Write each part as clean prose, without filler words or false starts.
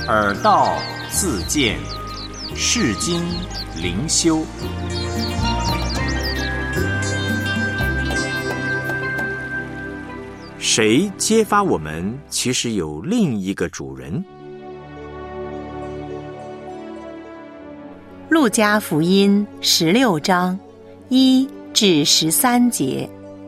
耳道自见，世经灵修。谁揭发我们其实有另一个主人？ 路加福音16章1至13节。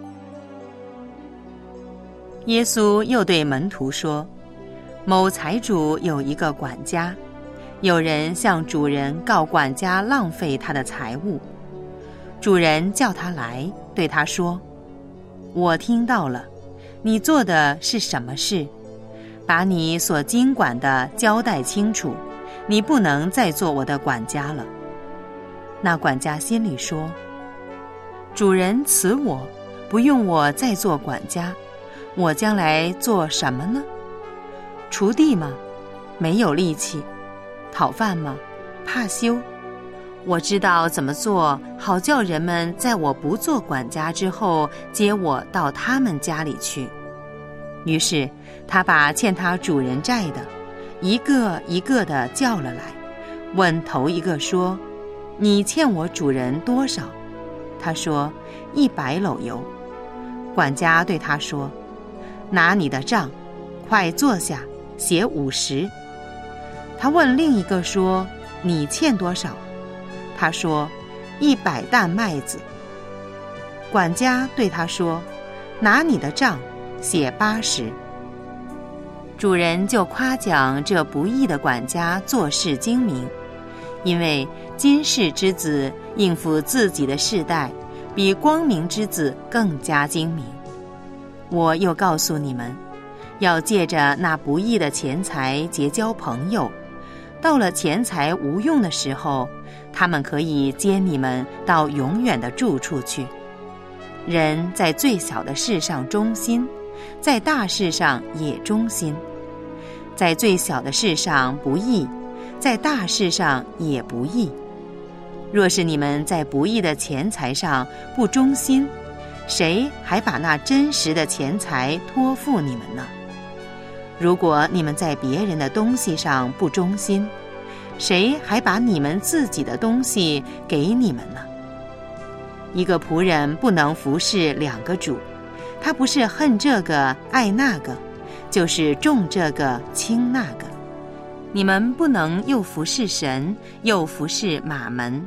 耶稣又对门徒说，某财主有一个管家，有人向主人告管家浪费他的财物。主人叫他来，对他说，我听到了，你做的是什么事？把你所经管的交代清楚，你不能再做我的管家了。那管家心里说，主人辞我，不用我再做管家，我将来做什么呢？锄地吗？没有力气。讨饭吗？怕羞。我知道怎么做，好叫人们在我不做管家之后，接我到他们家里去。于是他把欠他主人债的一个一个的叫了来，问头一个说，你欠我主人多少？他说100篓油。管家对他说，拿你的账，快坐下，写50。他问另一个说，你欠多少？他说100担麦子。管家对他说，拿你的账，写80。主人就夸奖这不义的管家做事精明，因为今世之子应付自己的世代，比光明之子更加精明。我又告诉你们，要借着那不义的钱财结交朋友，到了钱财无用的时候，他们可以接你们到永远的住处去。人在最小的事上忠心，在大事上也忠心；在最小的事上不义，在大事上也不义。若是你们在不义的钱财上不忠心，谁还把那真实的钱财托付你们呢？如果你们在别人的东西上不忠心，谁还把你们自己的东西给你们呢？一个仆人不能服侍2个主，他不是恨这个爱那个，就是重这个轻那个。你们不能又服侍神，又服侍马门。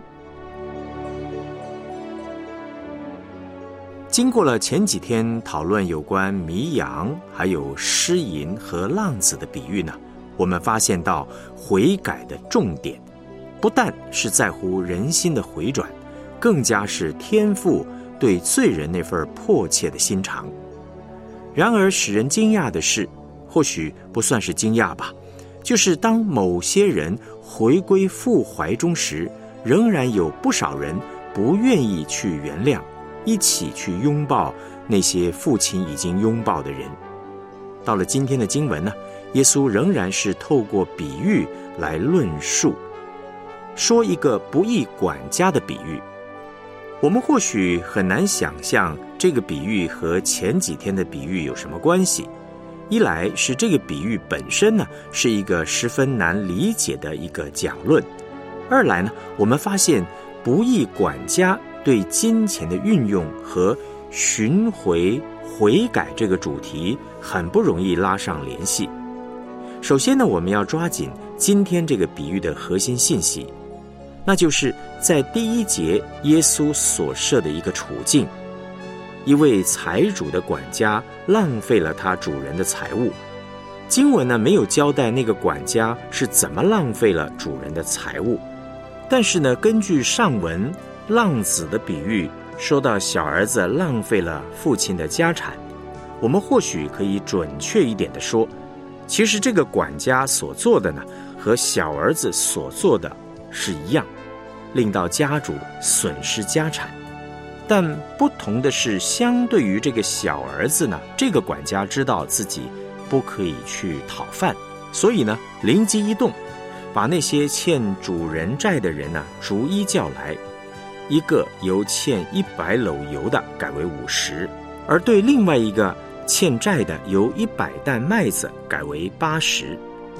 经过了前几天讨论有关迷羊还有诗吟和浪子的比喻呢，我们发现到悔改的重点不但是在乎人心的回转，更加是天父对罪人那份迫切的心肠。然而使人惊讶的是，或许不算是惊讶吧，就是当某些人回归父怀中时，仍然有不少人不愿意去原谅，一起去拥抱那些父亲已经拥抱的人。到了今天的经文呢，耶稣仍然是透过比喻来论述，说一个不义管家的比喻。我们或许很难想象这个比喻和前几天的比喻有什么关系。一来是这个比喻本身呢是一个十分难理解的一个讲论，二来呢，我们发现不义管家对金钱的运用和寻回悔改这个主题很不容易拉上联系。首先呢，我们要抓紧今天这个比喻的核心信息，那就是在第1节耶稣所设的一个处境，一位财主的管家浪费了他主人的财物。经文呢没有交代那个管家是怎么浪费了主人的财物，但是呢，根据上文浪子的比喻说到小儿子浪费了父亲的家产，我们或许可以准确一点的说，其实这个管家所做的呢和小儿子所做的是一样，令到家主损失家产。但不同的是，相对于这个小儿子呢，这个管家知道自己不可以去讨饭，所以呢灵机一动，把那些欠主人债的人呢逐一叫来，一个由欠100篓油的改为50，而对另外一个欠债的由100担麦子改为80。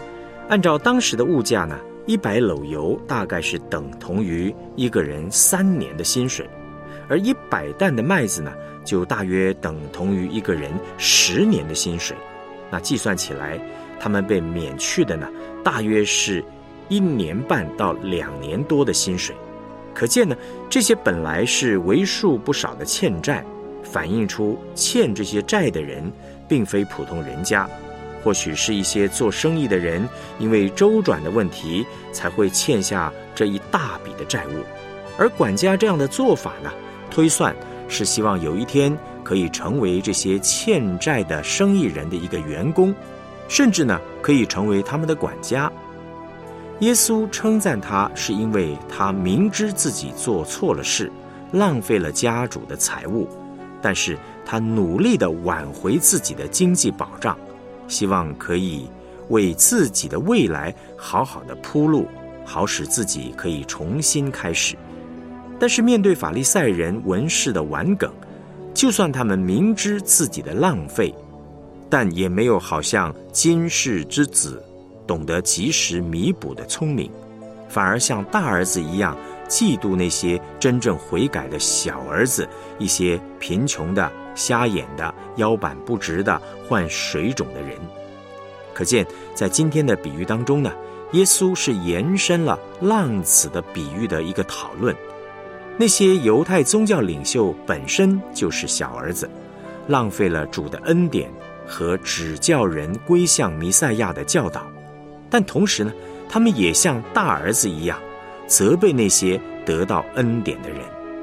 按照当时的物价呢，100篓油大概是等同于一个人3年的薪水，而100担的麦子呢，就大约等同于一个人10年的薪水。那计算起来，他们被免去的呢，大约是1年半到2年多的薪水。可见呢，这些本来是为数不少的欠债，反映出欠这些债的人并非普通人家，或许是一些做生意的人，因为周转的问题才会欠下这一大笔的债务。而管家这样的做法呢，推算是希望有一天可以成为这些欠债的生意人的一个员工，甚至呢可以成为他们的管家。耶稣称赞他，是因为他明知自己做错了事，浪费了家主的财物，但是他努力地挽回自己的经济保障，希望可以为自己的未来好好的铺路，好使自己可以重新开始。但是面对法利赛人文士的顽梗，就算他们明知自己的浪费，但也没有好像今世之子懂得及时弥补的聪明，反而像大儿子一样嫉妒那些真正悔改的小儿子，一些贫穷的、瞎眼的、腰板不直的、患水肿的人。可见在今天的比喻当中呢，耶稣是延伸了浪子的比喻的一个讨论。那些犹太宗教领袖本身就是小儿子，浪费了主的恩典和指教人归向弥赛亚的教导，但同时呢，他们也像大儿子一样，责备那些得到恩典的人。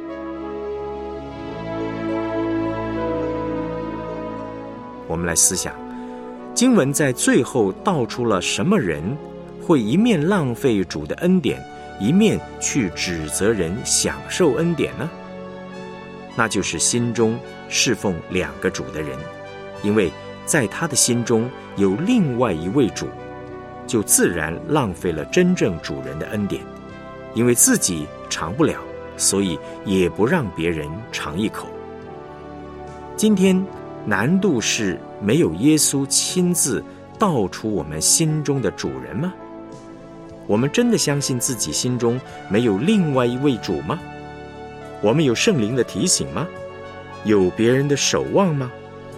我们来思想，经文在最后道出了什么人会一面浪费主的恩典，一面去指责人享受恩典呢？那就是心中侍奉2个主的人，因为在他的心中有另外一位主，就自然浪费了真正主人的恩典，因为自己尝不了，所以也不让别人尝一口。今天难度是没有耶稣亲自道出我们心中的主人吗？我们真的相信自己心中没有另外一位主吗？我们有圣灵的提醒吗？有别人的守望吗？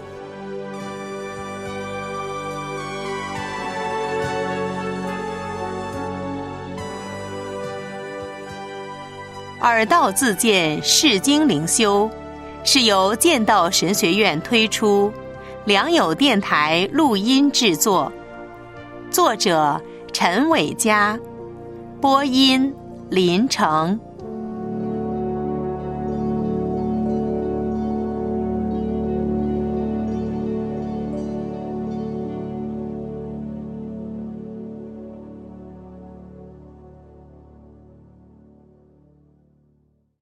耳道自荐释经灵修是由剑道神学院推出，良友电台录音制作，作者陈伟嘉，播音林成。